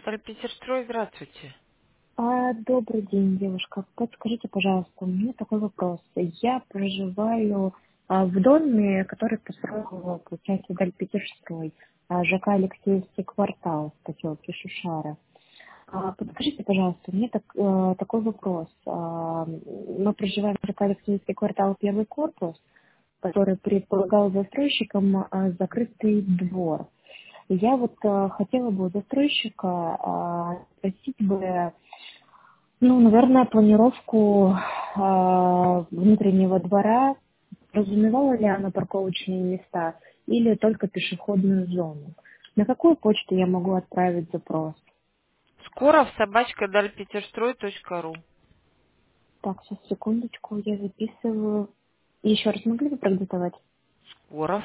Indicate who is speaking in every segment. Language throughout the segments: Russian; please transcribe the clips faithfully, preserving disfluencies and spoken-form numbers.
Speaker 1: Питерстрой, здравствуйте.
Speaker 2: А, добрый день, девушка. Подскажите, пожалуйста, у меня такой вопрос. Я проживаю а, в доме, который построил, получается, Дальпетерстрой, а, ЖК Алексеевский квартал в поселке Шушара. А, подскажите, пожалуйста, у меня так, э, такой вопрос. А, мы проживаем в ЖК Алексеевский квартал, первый корпус, который предполагал застройщикам а, закрытый двор. Я вот а, хотела бы у застройщика а, спросить бы, ну, наверное, планировку а, внутреннего двора, подразумевала ли она парковочные места или только пешеходную зону? На какую почту я могу отправить запрос?
Speaker 1: Скоров, собачка, дальпетерстрой точка ру.
Speaker 2: Так, сейчас, секундочку, я записываю. Еще раз могли бы продиктовать?
Speaker 1: Скоров,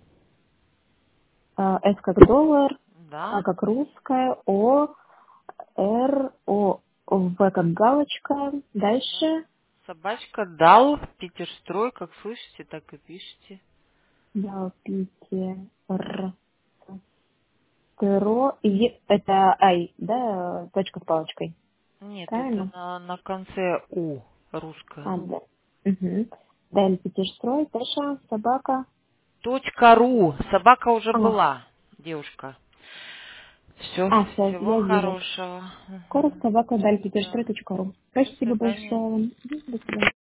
Speaker 2: А, С как доллар,
Speaker 1: да.
Speaker 2: А как русская, О, Р, О, В как галочка.
Speaker 1: Да.
Speaker 2: Дальше.
Speaker 1: Собачка, дал, Питерстрой, как слышите, так и пишите.
Speaker 2: Да, Питер. Теро, и это ай, да, точка с палочкой.
Speaker 1: Нет, это
Speaker 2: Правильно?
Speaker 1: на, на конце У, русская.
Speaker 2: А, да. Угу. Далее Петерстрой, Таша, собака.
Speaker 1: Точка ру, собака уже
Speaker 2: Ага.
Speaker 1: была, девушка. Все,
Speaker 2: А, все,
Speaker 1: всего
Speaker 2: я вижу.
Speaker 1: хорошего.
Speaker 2: Скоро
Speaker 1: Мгм.
Speaker 2: собака, далее
Speaker 1: Да.
Speaker 2: Петерстрой точка ру.
Speaker 1: До
Speaker 2: Спасибо
Speaker 1: свидания.
Speaker 2: большое вам. До свидания.